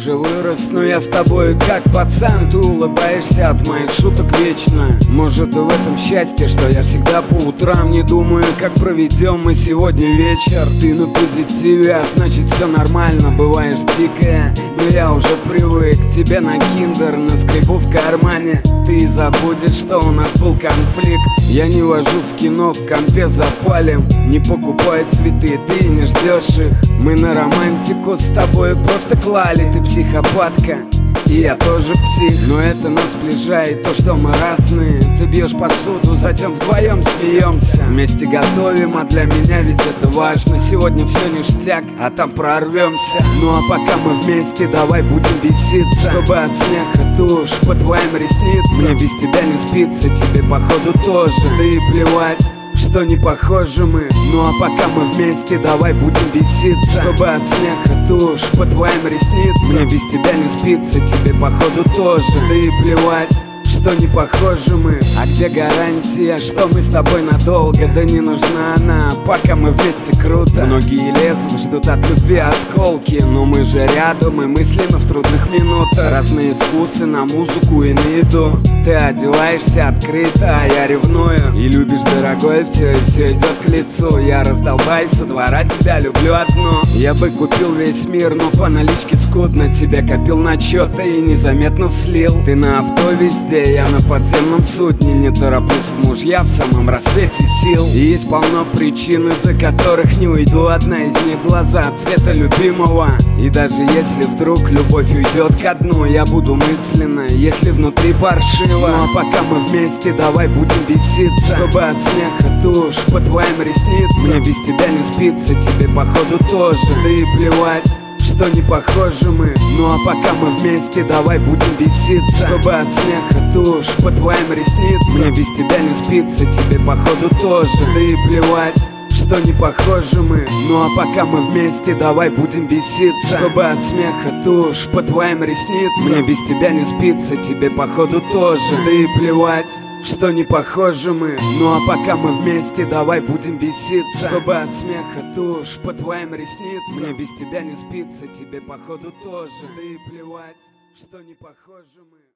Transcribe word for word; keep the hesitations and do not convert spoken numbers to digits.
уже вырос, но я с тобой как пацан. Ты улыбаешься от моих шуток вечно. Может, и в этом счастье, что я всегда по утрам не думаю, как проведем мы сегодня вечер. Ты на позитиве, а значит все нормально. Бываешь дикая, но я уже привык к тебе на киндер, на скрипу в кармане. Ты забудешь, что у нас был конфликт. Я не вожу в кино, в компе запалим. Не покупаю цветы, ты не ждешь их. Мы на романтику с тобой просто клали. Ты психопатка, и я тоже псих. Но это нас сближает, то, что мы разные. Ты бьешь посуду, затем вдвоем смеемся. Вместе готовим, а для меня ведь это важно. Сегодня все ништяк, а там прорвемся. Ну а пока мы вместе, давай будем беситься, чтобы от смеха тушь по твоим ресницам. Мне без тебя не спится, тебе походу тоже. Да и плевать, что не похожи мы. Ну а пока мы вместе, давай будем беситься, чтобы от смеха тушь по твоим ресницам. Мне без тебя не спится, тебе походу тоже. Да и плевать, что не похожи мы. А где гарантия, что мы с тобой надолго? Да не нужна она, пока мы вместе круто. Многие лезут, ждут от любви осколки, но мы же рядом и мысленно в трудных минутах. Разные вкусы на музыку и на еду. Ты одеваешься открыто, а я ревную. И любишь, дорогой, все, и все идет к лицу. Я раздолбай со двора, тебя люблю одну. Я бы купил весь мир, но по наличке скудно. Тебя копил на чё-то и незаметно слил. Ты на авто везде, я на подземном судне. Не тороплюсь в мужья в самом рассвете сил. И есть полно причин, из-за которых не уйду. Одна из них глаза цвета любимого. И даже если вдруг любовь уйдет ко дну, я буду мысленно, если внутри паршиво. Ну а пока мы вместе, давай будем беситься, чтобы от смеха тушь по твоим ресницам. Мне без тебя не спится, тебе походу тоже. Да и плевать, что не похожи мы. Ну а пока мы вместе, давай будем беситься, чтобы от смеха тушь по твоим ресницам. Мне без тебя не спится, тебе походу тоже. Да и плевать, что не похожи мы. Ну а пока мы вместе, давай будем беситься, чтобы от смеха тушь по твоим ресницам. Мне без тебя не спится, тебе походу тоже. Да и плевать, что не похожи мы. Ну а пока мы вместе, давай будем беситься, чтобы от смеха тушь по твоим ресницам. Мне без тебя не спится, тебе походу тоже. Да и плевать, что не похожи мы.